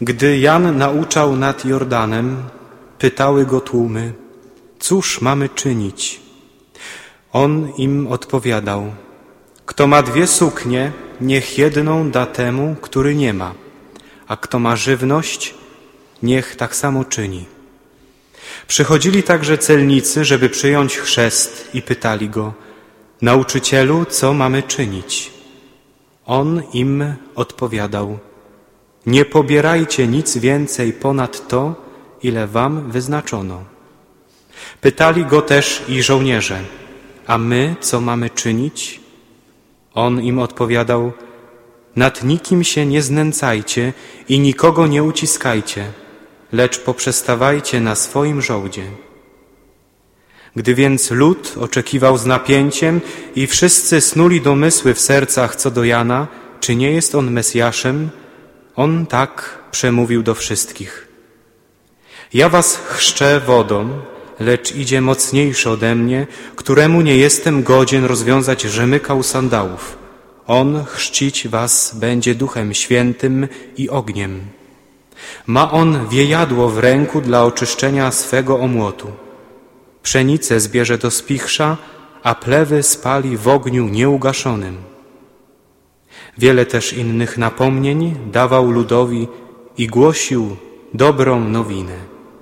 Gdy Jan nauczał nad Jordanem, pytały go tłumy: cóż mamy czynić? On im odpowiadał: kto ma 2 suknie, niech jedną da temu, który nie ma, a kto ma żywność, niech tak samo czyni. Przychodzili także celnicy, żeby przyjąć chrzest, i pytali go: nauczycielu, co mamy czynić? On im odpowiadał: nie pobierajcie nic więcej ponad to, ile wam wyznaczono. Pytali go też i żołnierze: a my co mamy czynić? On im odpowiadał: nad nikim się nie znęcajcie i nikogo nie uciskajcie, lecz poprzestawajcie na swoim żołdzie. Gdy więc lud oczekiwał z napięciem i wszyscy snuli domysły w sercach co do Jana, czy nie jest on Mesjaszem, on tak przemówił do wszystkich: ja was chrzczę wodą, lecz idzie mocniejszy ode mnie, któremu nie jestem godzien rozwiązać rzemykał sandałów. On chrzcić was będzie Duchem Świętym i ogniem. Ma on wiejadło w ręku dla oczyszczenia swego omłotu. Pszenicę zbierze do spichrza, a plewy spali w ogniu nieugaszonym. Wiele też innych napomnień dawał ludowi i głosił dobrą nowinę.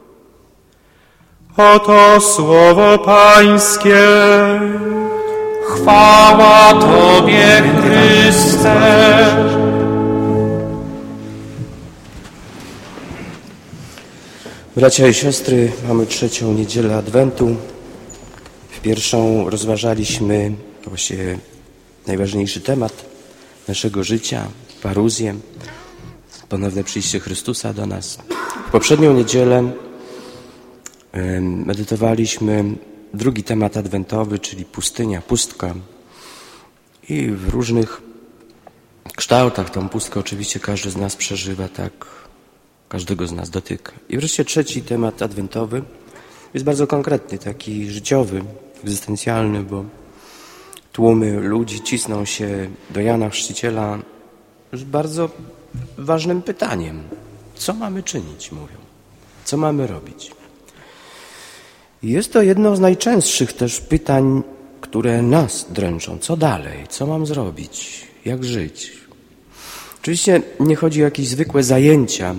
Oto słowo Pańskie. Chwała Tobie, Chryste. Bracia i siostry, mamy 3. niedzielę Adwentu. W pierwszą rozważaliśmy właściwie najważniejszy temat naszego życia, paruzję, ponowne przyjście Chrystusa do nas. W poprzednią niedzielę medytowaliśmy drugi temat adwentowy, czyli pustynia, pustka. I w różnych kształtach tą pustkę oczywiście każdy z nas przeżywa, tak, każdego z nas dotyka. I wreszcie 3. temat adwentowy jest bardzo konkretny, taki życiowy, egzystencjalny, bo tłumy ludzi cisną się do Jana Chrzciciela z bardzo ważnym pytaniem. Co mamy czynić, mówią. Co mamy robić? I jest to jedno z najczęstszych też pytań, które nas dręczą. Co dalej? Co mam zrobić? Jak żyć? Oczywiście nie chodzi o jakieś zwykłe zajęcia,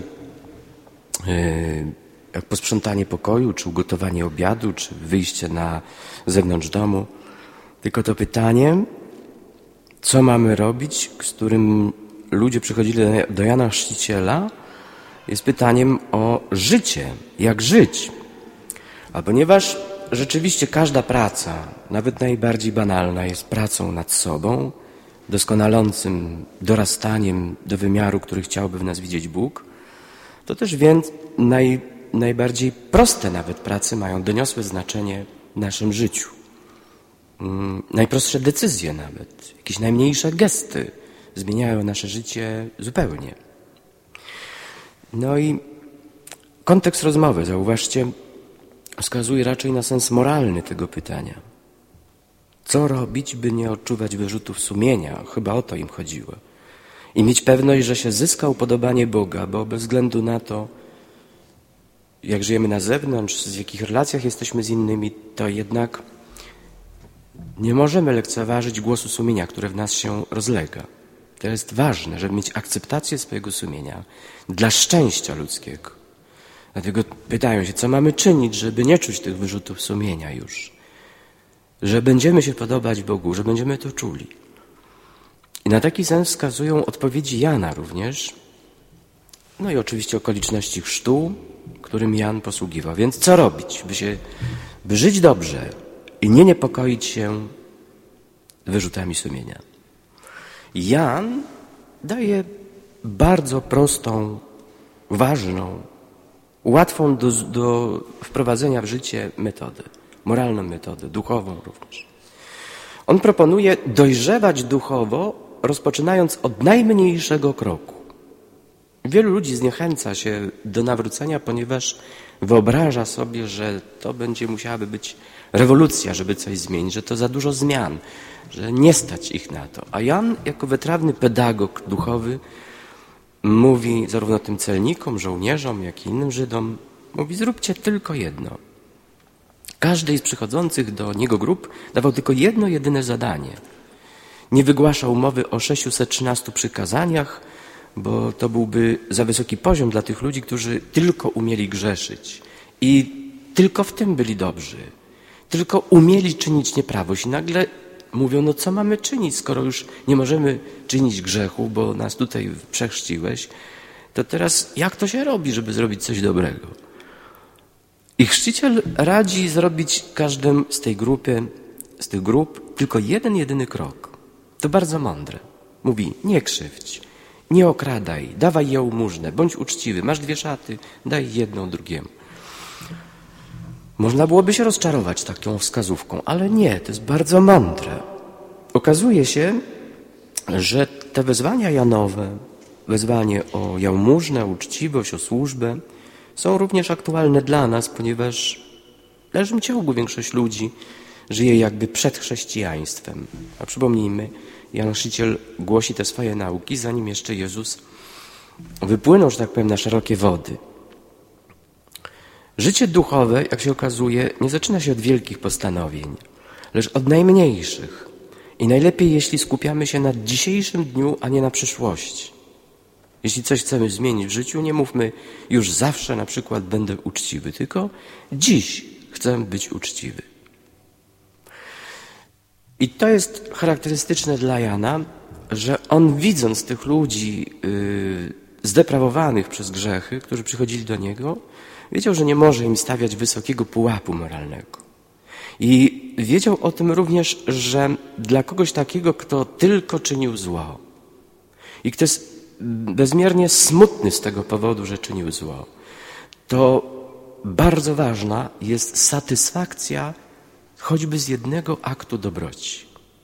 jak posprzątanie pokoju, czy ugotowanie obiadu, czy wyjście na zewnątrz domu. Tylko to pytanie, co mamy robić, z którym ludzie przychodzili do Jana Chrzciciela, jest pytaniem o życie. Jak żyć? A ponieważ rzeczywiście każda praca, nawet najbardziej banalna, jest pracą nad sobą, doskonalącym dorastaniem do wymiaru, który chciałby w nas widzieć Bóg, to też więc najbardziej proste nawet prace mają doniosłe znaczenie w naszym życiu. Najprostsze decyzje nawet, jakieś najmniejsze gesty zmieniają nasze życie zupełnie. No i kontekst rozmowy, zauważcie, wskazuje raczej na sens moralny tego pytania. Co robić, by nie odczuwać wyrzutów sumienia? Chyba o to im chodziło. I mieć pewność, że się zyska upodobanie Boga, bo bez względu na to, jak żyjemy na zewnątrz, w jakich relacjach jesteśmy z innymi, to jednak nie możemy lekceważyć głosu sumienia, które w nas się rozlega. To jest ważne, żeby mieć akceptację swojego sumienia dla szczęścia ludzkiego. Dlatego pytają się, co mamy czynić, żeby nie czuć tych wyrzutów sumienia już. Że będziemy się podobać Bogu, że będziemy to czuli. I na taki sens wskazują odpowiedzi Jana również. No i oczywiście okoliczności chrztu, którym Jan posługiwał. Więc co robić, by żyć dobrze i nie niepokoić się wyrzutami sumienia? Jan daje bardzo prostą, ważną, łatwą do wprowadzenia w życie metodę, moralną metodę, duchową również. On proponuje dojrzewać duchowo, rozpoczynając od najmniejszego kroku. Wielu ludzi zniechęca się do nawrócenia, ponieważ wyobraża sobie, że to będzie musiałaby być rewolucja, żeby coś zmienić, że to za dużo zmian, że nie stać ich na to. A Jan, jako wytrawny pedagog duchowy, mówi zarówno tym celnikom, żołnierzom, jak i innym Żydom, mówi: zróbcie tylko jedno. Każdej z przychodzących do niego grup dawał tylko jedno jedyne zadanie. Nie wygłaszał mowy o 613 przykazaniach, bo to byłby za wysoki poziom dla tych ludzi, którzy tylko umieli grzeszyć i tylko w tym byli dobrzy. Tylko umieli czynić nieprawość i nagle mówią: no co mamy czynić, skoro już nie możemy czynić grzechu, bo nas tutaj przechrzciłeś, to teraz jak to się robi, żeby zrobić coś dobrego? I chrzciciel radzi zrobić każdym z tych grup tylko jeden, jedyny krok. To bardzo mądre. Mówi: nie krzywdź, nie okradaj, dawaj jałmużnę, bądź uczciwy, masz 2 szaty, daj jedną drugiemu. Można byłoby się rozczarować taką wskazówką, ale nie, to jest bardzo mądre. Okazuje się, że te wezwania Janowe, wezwanie o jałmużnę, uczciwość, o służbę, są również aktualne dla nas, ponieważ w dalszym ciągu większość ludzi żyje jakby przed chrześcijaństwem. A przypomnijmy, Jan Chrzciciel głosi te swoje nauki, zanim jeszcze Jezus wypłynął, że tak powiem, na szerokie wody. Życie duchowe, jak się okazuje, nie zaczyna się od wielkich postanowień, lecz od najmniejszych. I najlepiej, jeśli skupiamy się na dzisiejszym dniu, a nie na przyszłości. Jeśli coś chcemy zmienić w życiu, nie mówmy: już zawsze na przykład będę uczciwy, tylko dziś chcę być uczciwy. I to jest charakterystyczne dla Jana, że on, widząc tych ludzi zdeprawowanych przez grzechy, którzy przychodzili do niego, wiedział, że nie może im stawiać wysokiego pułapu moralnego. I wiedział o tym również, że dla kogoś takiego, kto tylko czynił zło i kto jest bezmiernie smutny z tego powodu, że czynił zło, to bardzo ważna jest satysfakcja choćby z jednego aktu dobroci.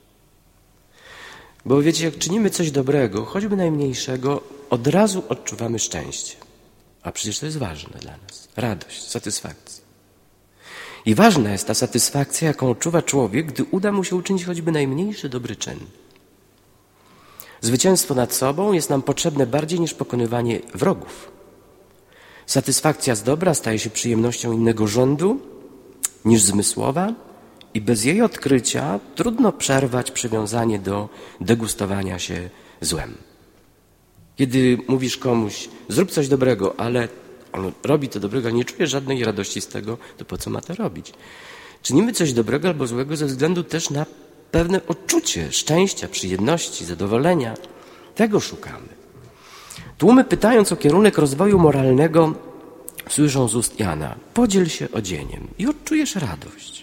Bo wiecie, jak czynimy coś dobrego, choćby najmniejszego, od razu odczuwamy szczęście. A przecież to jest ważne dla nas. Radość, satysfakcja. I ważna jest ta satysfakcja, jaką odczuwa człowiek, gdy uda mu się uczynić choćby najmniejszy dobry czyn. Zwycięstwo nad sobą jest nam potrzebne bardziej niż pokonywanie wrogów. Satysfakcja z dobra staje się przyjemnością innego rządu niż zmysłowa i bez jej odkrycia trudno przerwać przywiązanie do degustowania się złem. Kiedy mówisz komuś: zrób coś dobrego, ale on robi to dobrego, ale nie czuje żadnej radości z tego, to po co ma to robić? Czynimy coś dobrego albo złego ze względu też na pewne odczucie szczęścia, przyjemności, zadowolenia. Tego szukamy. Tłumy, pytając o kierunek rozwoju moralnego, słyszą z ust Jana: podziel się odzieniem i odczujesz radość.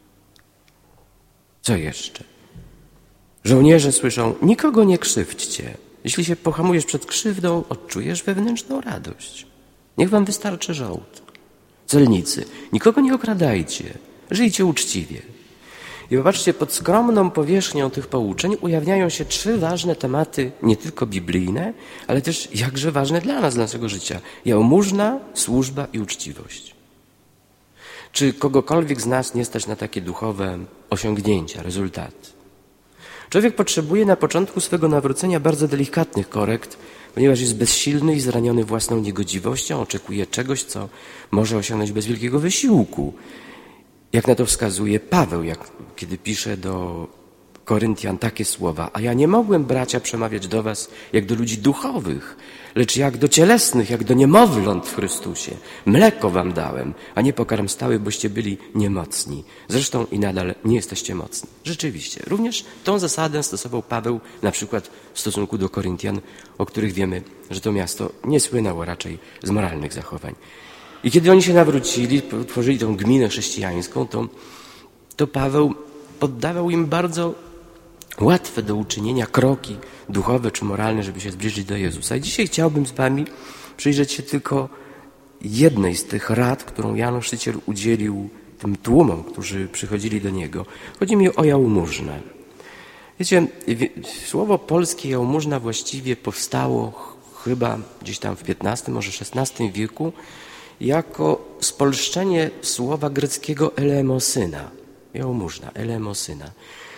Co jeszcze? Żołnierze słyszą: nikogo nie krzywdźcie. Jeśli się pohamujesz przed krzywdą, odczujesz wewnętrzną radość. Niech wam wystarczy żołd. Celnicy: nikogo nie okradajcie, żyjcie uczciwie. I popatrzcie, pod skromną powierzchnią tych pouczeń ujawniają się 3 ważne tematy, nie tylko biblijne, ale też jakże ważne dla nas, dla naszego życia. Jałmużna, służba i uczciwość. Czy kogokolwiek z nas nie stać na takie duchowe osiągnięcia, rezultaty? Człowiek potrzebuje na początku swego nawrócenia bardzo delikatnych korekt, ponieważ jest bezsilny i zraniony własną niegodziwością, oczekuje czegoś, co może osiągnąć bez wielkiego wysiłku. Jak na to wskazuje Paweł, kiedy pisze do Koryntian takie słowa: a ja nie mogłem, bracia, przemawiać do was jak do ludzi duchowych, lecz jak do cielesnych, jak do niemowląt w Chrystusie. Mleko wam dałem, a nie pokarm stały, boście byli niemocni. Zresztą i nadal nie jesteście mocni. Rzeczywiście, również tą zasadę stosował Paweł na przykład w stosunku do Koryntian, o których wiemy, że to miasto nie słynęło raczej z moralnych zachowań. I kiedy oni się nawrócili, tworzyli tą gminę chrześcijańską, to Paweł poddawał im bardzo łatwe do uczynienia kroki duchowe czy moralne, żeby się zbliżyć do Jezusa. I dzisiaj chciałbym z wami przyjrzeć się tylko jednej z tych rad, którą Jan Chrzciciel udzielił tym tłumom, którzy przychodzili do niego. Chodzi mi o jałmużnę. Wiecie, słowo polskie jałmużna właściwie powstało chyba gdzieś tam w XV, może XVI wieku jako spolszczenie słowa greckiego elemosyna. Jałmużna, elemosyna.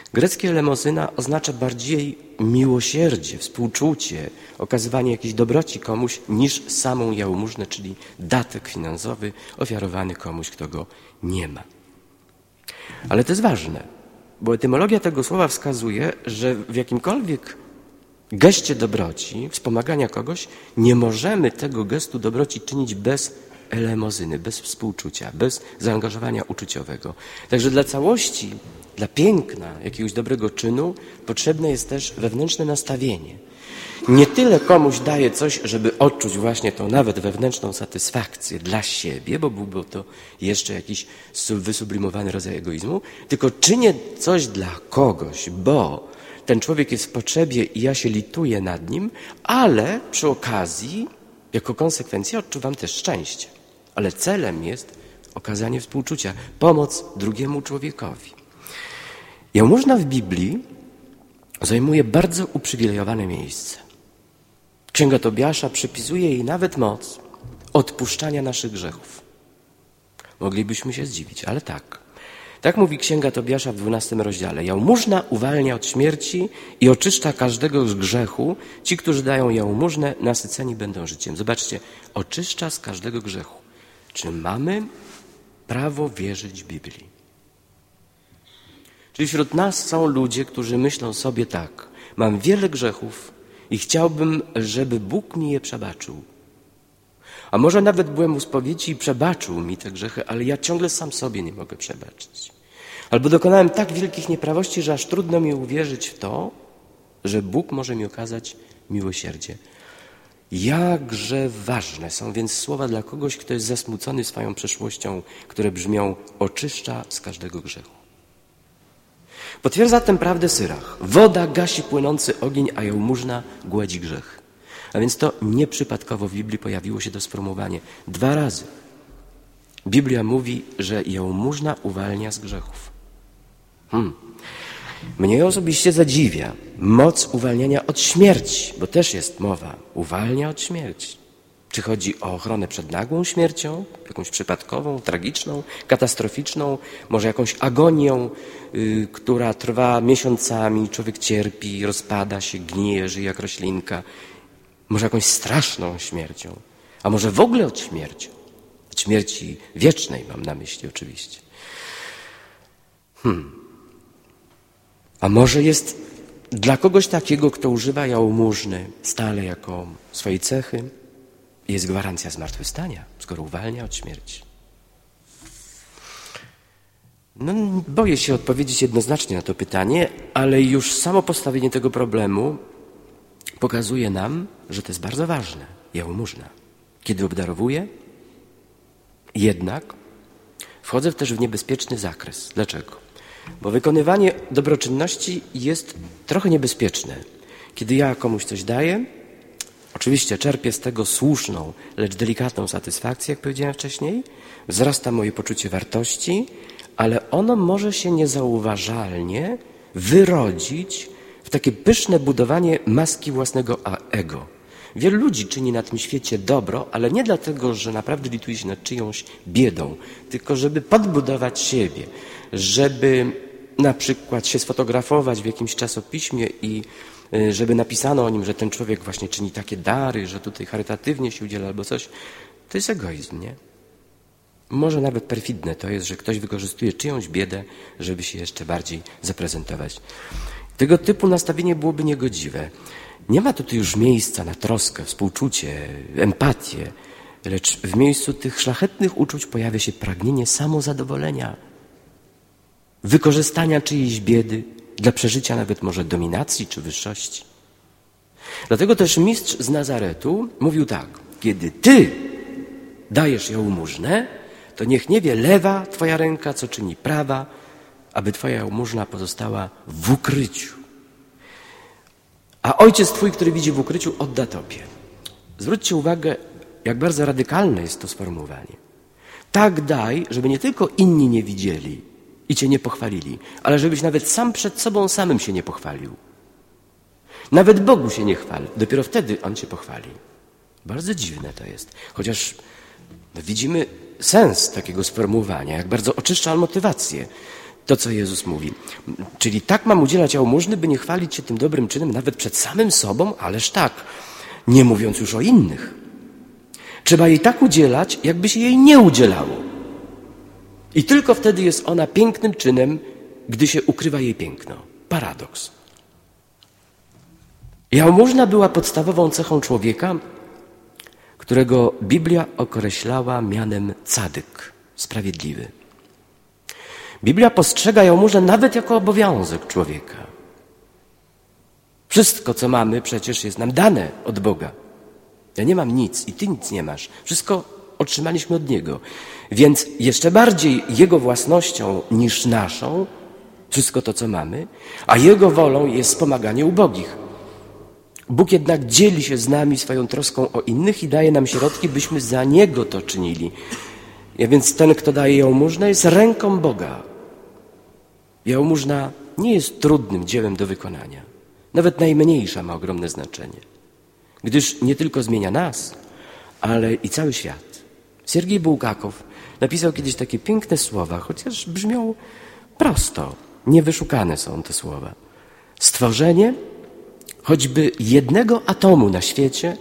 Greckie elemozyna oznacza bardziej miłosierdzie, współczucie, okazywanie jakiejś dobroci komuś niż samą jałmużnę, czyli datek finansowy ofiarowany komuś, kto go nie ma. Ale to jest ważne, bo etymologia tego słowa wskazuje, że w jakimkolwiek geście dobroci, wspomagania kogoś, nie możemy tego gestu dobroci czynić bez elemozyny, bez współczucia, bez zaangażowania uczuciowego. Także dla całości, dla piękna jakiegoś dobrego czynu potrzebne jest też wewnętrzne nastawienie. Nie tyle komuś daję coś, żeby odczuć właśnie tą nawet wewnętrzną satysfakcję dla siebie, bo byłby to jeszcze jakiś wysublimowany rodzaj egoizmu, tylko czynię coś dla kogoś, bo ten człowiek jest w potrzebie i ja się lituję nad nim, ale przy okazji, jako konsekwencję odczuwam też szczęście. Ale celem jest okazanie współczucia, pomoc drugiemu człowiekowi. Jałmużna w Biblii zajmuje bardzo uprzywilejowane miejsce. Księga Tobiasza przypisuje jej nawet moc odpuszczania naszych grzechów. Moglibyśmy się zdziwić, ale tak. Tak mówi Księga Tobiasza w 12 rozdziale. Jałmużna uwalnia od śmierci i oczyszcza każdego z grzechu. Ci, którzy dają jałmużnę, nasyceni będą życiem. Zobaczcie, oczyszcza z każdego grzechu. Czy mamy prawo wierzyć Biblii? Czyli wśród nas są ludzie, którzy myślą sobie tak. Mam wiele grzechów i chciałbym, żeby Bóg mi je przebaczył. A może nawet byłem u spowiedzi i przebaczył mi te grzechy, ale ja ciągle sam sobie nie mogę przebaczyć. Albo dokonałem tak wielkich nieprawości, że aż trudno mi uwierzyć w to, że Bóg może mi okazać miłosierdzie. Jakże ważne są więc słowa dla kogoś, kto jest zasmucony swoją przeszłością, które brzmią: oczyszcza z każdego grzechu. Potwierdza tę prawdę Syrach. Woda gasi płynący ogień, a jałmużna gładzi grzech. A więc to nieprzypadkowo w Biblii pojawiło się to sformułowanie 2 razy. Biblia mówi, że jałmużna uwalnia z grzechów. Mnie osobiście zadziwia moc uwalniania od śmierci, bo też jest mowa, uwalnia od śmierci. Czy chodzi o ochronę przed nagłą śmiercią, jakąś przypadkową, tragiczną, katastroficzną, może jakąś agonią, która trwa miesiącami, człowiek cierpi, rozpada się, gnije, żyje jak roślinka. Może jakąś straszną śmiercią, a może w ogóle od śmierci. Od śmierci wiecznej mam na myśli oczywiście. A może jest dla kogoś takiego, kto używa jałmużny stale jako swojej cechy, jest gwarancja zmartwychwstania, skoro uwalnia od śmierci. Boję się odpowiedzieć jednoznacznie na to pytanie, ale już samo postawienie tego problemu pokazuje nam, że to jest bardzo ważne, jałmużna. Kiedy obdarowuję, jednak wchodzę też w niebezpieczny zakres. Dlaczego? Bo wykonywanie dobroczynności jest trochę niebezpieczne. Kiedy ja komuś coś daję, oczywiście czerpię z tego słuszną, lecz delikatną satysfakcję, jak powiedziałem wcześniej, wzrasta moje poczucie wartości, ale ono może się niezauważalnie wyrodzić w takie pyszne budowanie maski własnego ego. Wielu ludzi czyni na tym świecie dobro, ale nie dlatego, że naprawdę lituje się nad czyjąś biedą, tylko żeby podbudować siebie, żeby na przykład się sfotografować w jakimś czasopiśmie i żeby napisano o nim, że ten człowiek właśnie czyni takie dary, że tutaj charytatywnie się udziela albo coś. To jest egoizm, nie? Może nawet perfidne to jest, że ktoś wykorzystuje czyjąś biedę, żeby się jeszcze bardziej zaprezentować. Tego typu nastawienie byłoby niegodziwe. Nie ma tutaj już miejsca na troskę, współczucie, empatię, lecz w miejscu tych szlachetnych uczuć pojawia się pragnienie samozadowolenia, wykorzystania czyjejś biedy dla przeżycia nawet może dominacji czy wyższości. Dlatego też mistrz z Nazaretu mówił tak: kiedy ty dajesz jałmużnę, to niech nie wie lewa twoja ręka, co czyni prawa, aby twoja jałmużna pozostała w ukryciu. A ojciec twój, który widzi w ukryciu, odda tobie. Zwróćcie uwagę, jak bardzo radykalne jest to sformułowanie. Tak daj, żeby nie tylko inni nie widzieli i cię nie pochwalili, ale żebyś nawet sam przed sobą samym się nie pochwalił. Nawet Bogu się nie chwal, dopiero wtedy On cię pochwali. Bardzo dziwne to jest, chociaż widzimy sens takiego sformułowania, jak bardzo oczyszcza on motywację. to, co Jezus mówi. Czyli tak mam udzielać jałmużny, by nie chwalić się tym dobrym czynem nawet przed samym sobą, ależ tak, nie mówiąc już o innych. Trzeba jej tak udzielać, jakby się jej nie udzielało. I tylko wtedy jest ona pięknym czynem, gdy się ukrywa jej piękno. Paradoks. Jałmużna była podstawową cechą człowieka, którego Biblia określała mianem cadyk, sprawiedliwy. Biblia postrzega jałmużnę nawet jako obowiązek człowieka. Wszystko, co mamy, przecież jest nam dane od Boga. Ja nie mam nic i ty nic nie masz. Wszystko otrzymaliśmy od Niego. Więc jeszcze bardziej Jego własnością niż naszą, wszystko to, co mamy, a Jego wolą jest wspomaganie ubogich. Bóg jednak dzieli się z nami swoją troską o innych i daje nam środki, byśmy za Niego to czynili. A więc ten, kto daje jałmużnę, jest ręką Boga. Jałmużna nie jest trudnym dziełem do wykonania. Nawet najmniejsza ma ogromne znaczenie. Gdyż nie tylko zmienia nas, ale i cały świat. Siergiej Bułgakow napisał kiedyś takie piękne słowa, chociaż brzmią prosto. Niewyszukane są te słowa. Stworzenie choćby jednego atomu na świecie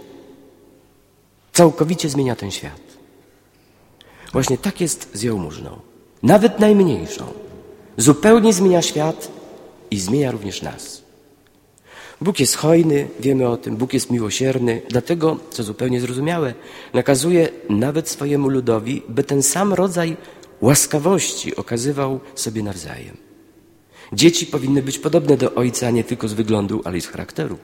całkowicie zmienia ten świat. Właśnie tak jest z jałmużną. Nawet najmniejszą. Zupełnie zmienia świat i zmienia również nas. Bóg jest hojny, wiemy o tym, Bóg jest miłosierny, dlatego, co zupełnie zrozumiałe, nakazuje nawet swojemu ludowi, by ten sam rodzaj łaskawości okazywał sobie nawzajem. Dzieci powinny być podobne do ojca nie tylko z wyglądu, ale i z charakteru.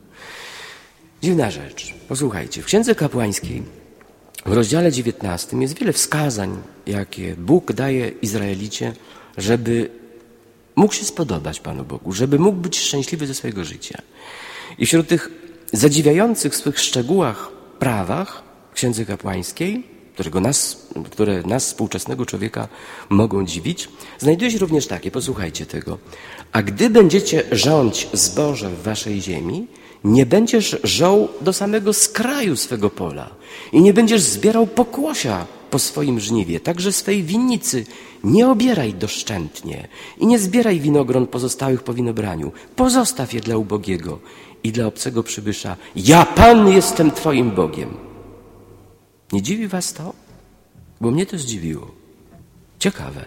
Dziwna rzecz. Posłuchajcie, w Księdze Kapłańskiej w rozdziale 19 jest wiele wskazań, jakie Bóg daje Izraelicie, żeby mógł się spodobać Panu Bogu, żeby mógł być szczęśliwy ze swojego życia. I wśród tych zadziwiających w swych szczegółach prawach w Księdze Kapłańskiej, które nas, współczesnego człowieka, mogą dziwić, znajduje się również takie, posłuchajcie tego. A gdy będziecie rządź zboże w waszej ziemi, nie będziesz żął do samego skraju swego pola i nie będziesz zbierał pokłosia po swoim żniwie, także swej winnicy nie obieraj doszczętnie i nie zbieraj winogron pozostałych po winobraniu. Pozostaw je dla ubogiego i dla obcego przybysza. Ja, Pan, jestem twoim Bogiem. Nie dziwi was to? Bo mnie to zdziwiło. Ciekawe,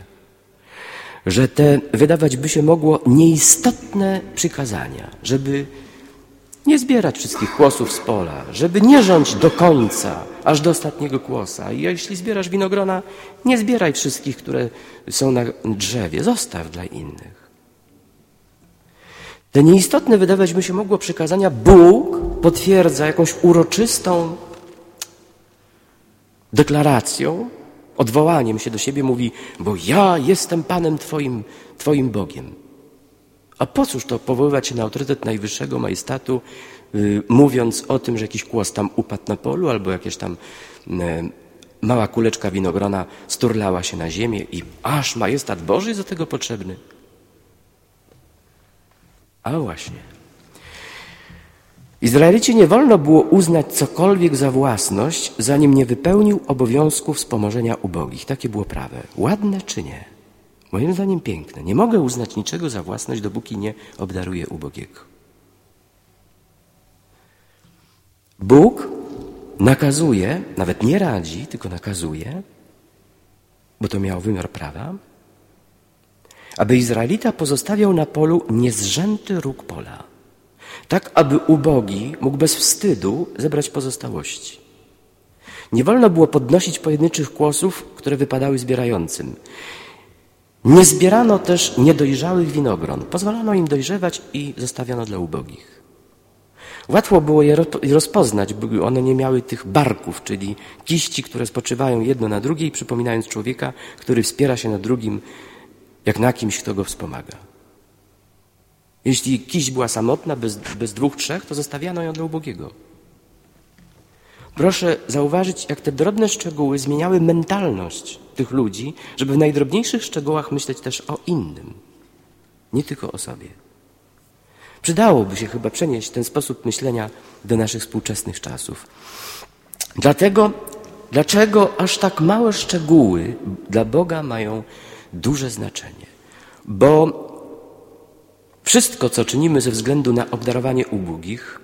że te, wydawać by się mogło, nieistotne przykazania, żeby nie zbierać wszystkich kłosów z pola, żeby nie rządź do końca, aż do ostatniego kłosa. I jeśli zbierasz winogrona, nie zbieraj wszystkich, które są na drzewie. Zostaw dla innych. Te nieistotne, wydawać by się mogło, przykazania Bóg potwierdza jakąś uroczystą deklaracją, odwołaniem się do siebie, mówi, bo ja jestem Panem twoim Bogiem. A po cóż to powoływać się na autorytet najwyższego majestatu, mówiąc o tym, że jakiś kłos tam upadł na polu, albo jakieś tam mała kuleczka winogrona sturlała się na ziemię i aż majestat Boży jest do tego potrzebny. A właśnie. Izraelicie nie wolno było uznać cokolwiek za własność, zanim nie wypełnił obowiązku wspomożenia ubogich. Takie było prawo. Ładne czy nie? Moim zdaniem piękne. Nie mogę uznać niczego za własność, dopóki nie obdaruję ubogiego. Bóg nakazuje, nawet nie radzi, tylko nakazuje, bo to miało wymiar prawa, aby Izraelita pozostawiał na polu niezrzęty róg pola, tak aby ubogi mógł bez wstydu zebrać pozostałości. Nie wolno było podnosić pojedynczych kłosów, które wypadały zbierającym. Nie zbierano też niedojrzałych winogron. Pozwalano im dojrzewać i zostawiano dla ubogich. Łatwo było je rozpoznać, by one nie miały tych barków, czyli kiści, które spoczywają jedno na drugiej, przypominając człowieka, który wspiera się na drugim, jak na kimś, kto go wspomaga. Jeśli kiść była samotna, bez dwóch, trzech, to zostawiano ją dla ubogiego. Proszę zauważyć, jak te drobne szczegóły zmieniały mentalność tych ludzi, żeby w najdrobniejszych szczegółach myśleć też o innym, nie tylko o sobie. Przydałoby się chyba przenieść ten sposób myślenia do naszych współczesnych czasów. Dlaczego aż tak małe szczegóły dla Boga mają duże znaczenie? Bo wszystko, co czynimy ze względu na obdarowanie ubogich,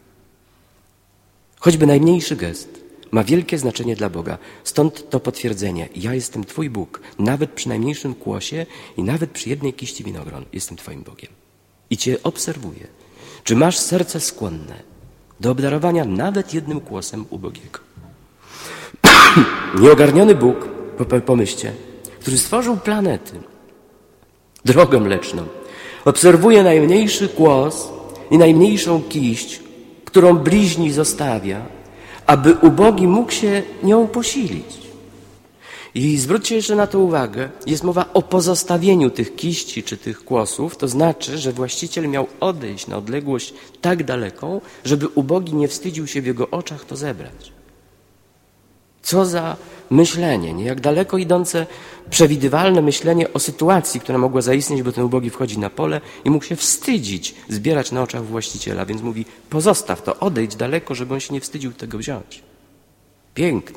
choćby najmniejszy gest, ma wielkie znaczenie dla Boga. Stąd to potwierdzenie. Ja jestem Twój Bóg. Nawet przy najmniejszym kłosie i nawet przy jednej kiści winogron jestem Twoim Bogiem. I Cię obserwuję. Czy masz serce skłonne do obdarowania nawet jednym kłosem ubogiego? Nieogarniony Bóg, pomyślcie, który stworzył planety, drogę mleczną, obserwuje najmniejszy kłos i najmniejszą kiść, którą bliźni zostawia, aby ubogi mógł się nią posilić. I zwróćcie jeszcze na to uwagę, jest mowa o pozostawieniu tych kiści czy tych kłosów, to znaczy, że właściciel miał odejść na odległość tak daleką, żeby ubogi nie wstydził się w jego oczach to zebrać. Co za myślenie, nie? Jak daleko idące, przewidywalne myślenie o sytuacji, która mogła zaistnieć, bo ten ubogi wchodzi na pole i mógł się wstydzić zbierać na oczach właściciela, więc mówi, pozostaw to, odejdź daleko, żeby on się nie wstydził tego wziąć. Piękne.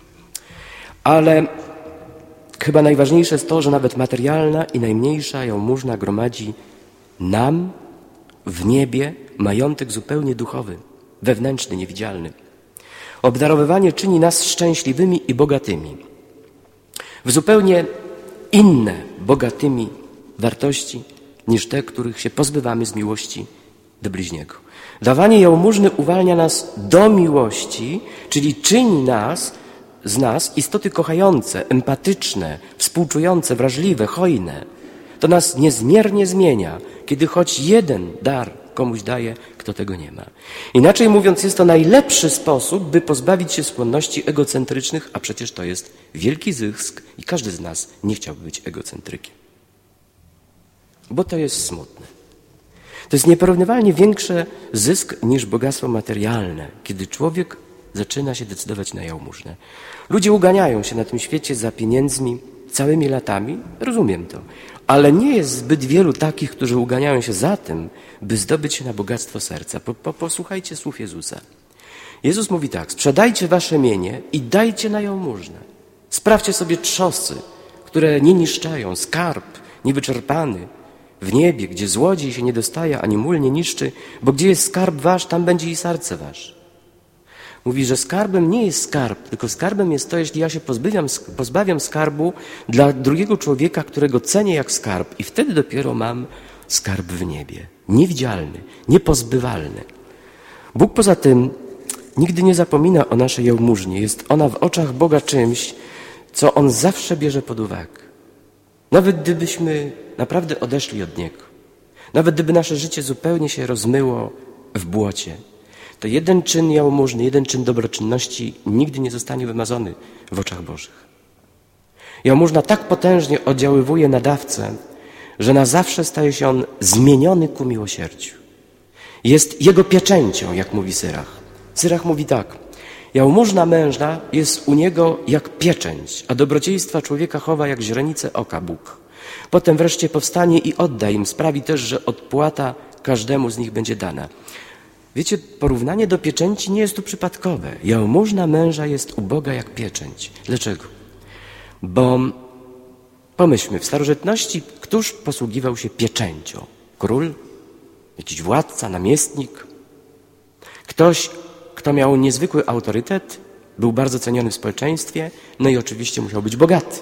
Ale chyba najważniejsze jest to, że nawet materialna i najmniejsza jałmużna gromadzi nam w niebie majątek zupełnie duchowy, wewnętrzny, niewidzialny. Obdarowywanie czyni nas szczęśliwymi i bogatymi. W zupełnie inne, bogatymi wartości niż te, których się pozbywamy z miłości do bliźniego. Dawanie jałmużny uwalnia nas do miłości, czyli czyni z nas istoty kochające, empatyczne, współczujące, wrażliwe, hojne. To nas niezmiernie zmienia, kiedy choć jeden dar komuś daje, kto tego nie ma. Inaczej mówiąc, jest to najlepszy sposób, by pozbawić się skłonności egocentrycznych, a przecież to jest wielki zysk i każdy z nas nie chciałby być egocentrykiem. Bo to jest smutne. To jest nieporównywalnie większy zysk niż bogactwo materialne, kiedy człowiek zaczyna się decydować na jałmużnę. Ludzie uganiają się na tym świecie za pieniędzmi całymi latami, rozumiem to, ale nie jest zbyt wielu takich, którzy uganiają się za tym, by zdobyć się na bogactwo serca. Posłuchajcie słów Jezusa. Jezus mówi tak, sprzedajcie wasze mienie i dajcie na jałmużnę. Sprawdźcie sobie trzosy, które nie niszczają, skarb niewyczerpany w niebie, gdzie złodziej się nie dostaje, ani mól nie niszczy, bo gdzie jest skarb wasz, tam będzie i serce wasze. Mówi, że skarbem nie jest skarb, tylko skarbem jest to, jeśli ja się pozbawiam skarbu dla drugiego człowieka, którego cenię jak skarb i wtedy dopiero mam skarb w niebie. Niewidzialny, niepozbywalny. Bóg poza tym nigdy nie zapomina o naszej jałmużnie. Jest ona w oczach Boga czymś, co On zawsze bierze pod uwagę. Nawet gdybyśmy naprawdę odeszli od Niego, nawet gdyby nasze życie zupełnie się rozmyło w błocie, to jeden czyn jałmużny, jeden czyn dobroczynności nigdy nie zostanie wymazany w oczach Bożych. Jałmużna tak potężnie oddziaływuje na dawcę, że na zawsze staje się on zmieniony ku miłosierdziu. Jest jego pieczęcią, jak mówi Syrach. Syrach mówi tak, jałmużna męża jest u niego jak pieczęć, a dobrodziejstwa człowieka chowa jak źrenice oka Bóg. Potem wreszcie powstanie i odda im, sprawi też, że odpłata każdemu z nich będzie dana. Wiecie, porównanie do pieczęci nie jest tu przypadkowe. Jałmużna męża jest u Boga jak pieczęć. Dlaczego? Bo pomyślmy, w starożytności któż posługiwał się pieczęcią? Król? Jakiś władca, namiestnik? Ktoś, kto miał niezwykły autorytet, był bardzo ceniony w społeczeństwie, no i oczywiście musiał być bogaty.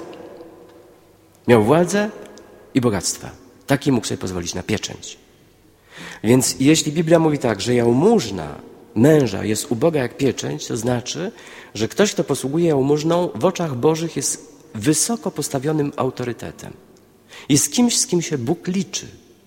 Miał władzę i bogactwa. Taki mógł sobie pozwolić na pieczęć. Więc jeśli Biblia mówi tak, że jałmużna męża jest u Boga jak pieczęć, to znaczy, że ktoś, kto posługuje jałmużną, w oczach Bożych jest wysoko postawionym autorytetem. Jest kimś, z kim się Bóg liczy.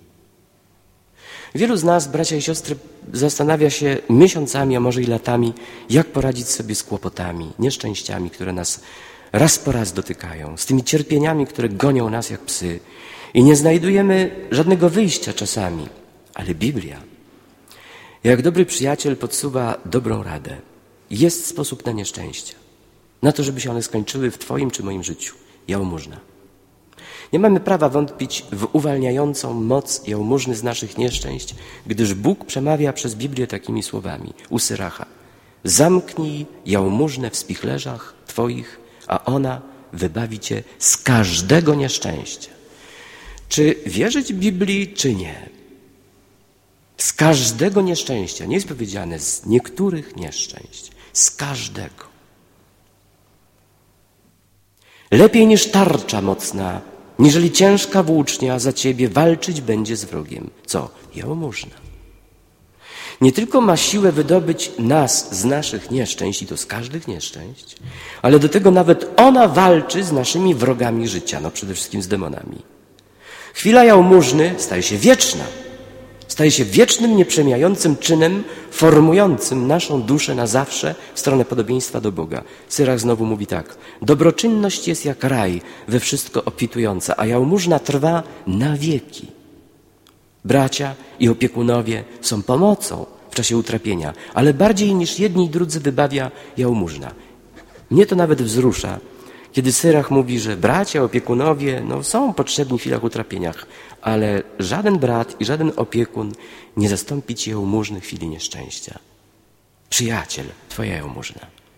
Wielu z nas, bracia i siostry, zastanawia się miesiącami, a może i latami, jak poradzić sobie z kłopotami, nieszczęściami, które nas raz po raz dotykają, z tymi cierpieniami, które gonią nas jak psy. I nie znajdujemy żadnego wyjścia czasami. Ale Biblia, jak dobry przyjaciel, podsuwa dobrą radę. Jest sposób na nieszczęścia. Na to, żeby się one skończyły w Twoim czy moim życiu. Jałmużna. Nie mamy prawa wątpić w uwalniającą moc jałmużny z naszych nieszczęść, gdyż Bóg przemawia przez Biblię takimi słowami u Syracha. Zamknij jałmużnę w spichlerzach Twoich, a ona wybawi Cię z każdego nieszczęścia. czy wierzyć Biblii, czy nie. Z każdego nieszczęścia, nie jest powiedziane z niektórych nieszczęść, z każdego. Lepiej niż tarcza mocna, niżeli ciężka włócznia za ciebie walczyć będzie z wrogiem. Co? Jałmużna. Nie tylko ma siłę wydobyć nas z naszych nieszczęść, i to z każdych nieszczęść, ale do tego nawet ona walczy z naszymi wrogami życia, no przede wszystkim z demonami. Chwila jałmużny staje się wieczna. Staje się wiecznym, nieprzemijającym czynem, formującym naszą duszę na zawsze w stronę podobieństwa do Boga. Syrach znowu mówi tak: dobroczynność jest jak raj, we wszystko obfitująca, a jałmużna trwa na wieki. Bracia i opiekunowie są pomocą w czasie utrapienia, ale bardziej niż jedni i drudzy wybawia jałmużna. Mnie to nawet wzrusza, kiedy Syrach mówi, że bracia, opiekunowie są potrzebni w chwilach utrapieniach, ale żaden brat i żaden opiekun nie zastąpi ci jałmużny w chwili nieszczęścia. Przyjaciel, twoja jałmużna.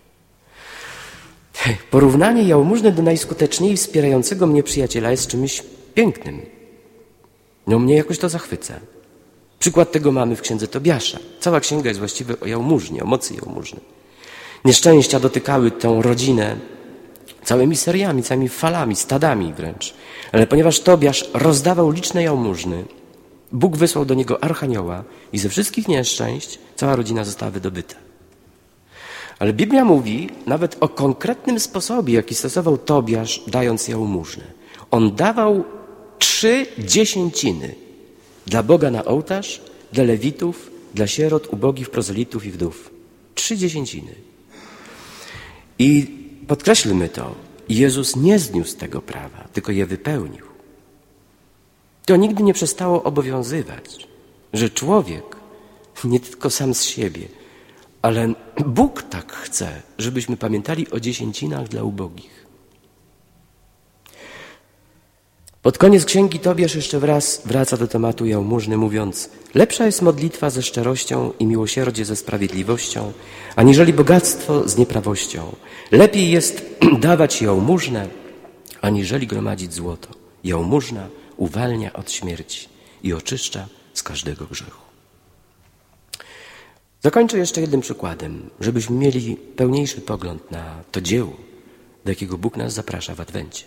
Porównanie jałmużny do najskuteczniej wspierającego mnie przyjaciela jest czymś pięknym. Mnie jakoś to zachwyca. Przykład tego mamy w księdze Tobiasza. Cała księga jest właściwie o jałmużnie, o mocy jałmużny. Nieszczęścia dotykały tę rodzinę całymi seriami, całymi falami, stadami wręcz. Ale ponieważ Tobiasz rozdawał liczne jałmużny, Bóg wysłał do niego archanioła i ze wszystkich nieszczęść cała rodzina została wydobyta. Ale Biblia mówi nawet o konkretnym sposobie, jaki stosował Tobiasz, dając jałmużnę. On dawał 3 dziesięciny dla Boga na ołtarz, dla lewitów, dla sierot, ubogich, prozelitów i wdów. 3 dziesięciny. I podkreślmy to, Jezus nie zniósł tego prawa, tylko je wypełnił. To nigdy nie przestało obowiązywać, że człowiek nie tylko sam z siebie, ale Bóg tak chce, żebyśmy pamiętali o dziesięcinach dla ubogich. Pod koniec księgi Tobiasz jeszcze raz wraca do tematu jałmużny, mówiąc: lepsza jest modlitwa ze szczerością i miłosierdzie ze sprawiedliwością, aniżeli bogactwo z nieprawością. Lepiej jest dawać jałmużnę, aniżeli gromadzić złoto. Jałmużna uwalnia od śmierci i oczyszcza z każdego grzechu. Zakończę jeszcze jednym przykładem, żebyśmy mieli pełniejszy pogląd na to dzieło, do jakiego Bóg nas zaprasza w Adwencie.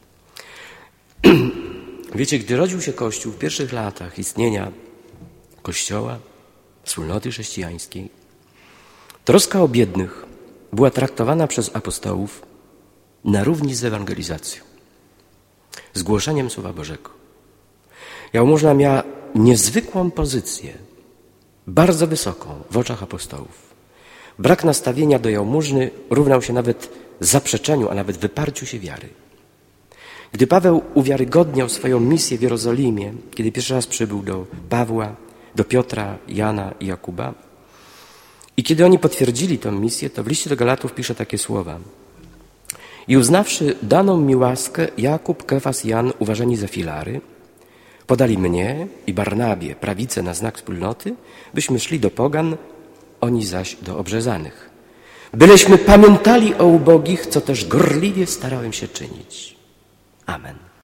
Wiecie, gdy rodził się Kościół w pierwszych latach istnienia Kościoła, wspólnoty chrześcijańskiej, troska o biednych była traktowana przez apostołów na równi z ewangelizacją, z głoszeniem Słowa Bożego. Jałmużna miała niezwykłą pozycję, bardzo wysoką w oczach apostołów. Brak nastawienia do jałmużny równał się nawet zaprzeczeniu, a nawet wyparciu się wiary. Gdy Paweł uwiarygodniał swoją misję w Jerozolimie, kiedy pierwszy raz przybył do Pawła, do Piotra, Jana i Jakuba, i kiedy oni potwierdzili tę misję, to w liście do Galatów pisze takie słowa: i uznawszy daną mi łaskę, Jakub, Kefas i Jan, uważani za filary, podali mnie i Barnabie prawicę na znak wspólnoty, byśmy szli do pogan, oni zaś do obrzezanych. Byleśmy pamiętali o ubogich, co też gorliwie starałem się czynić. Amen.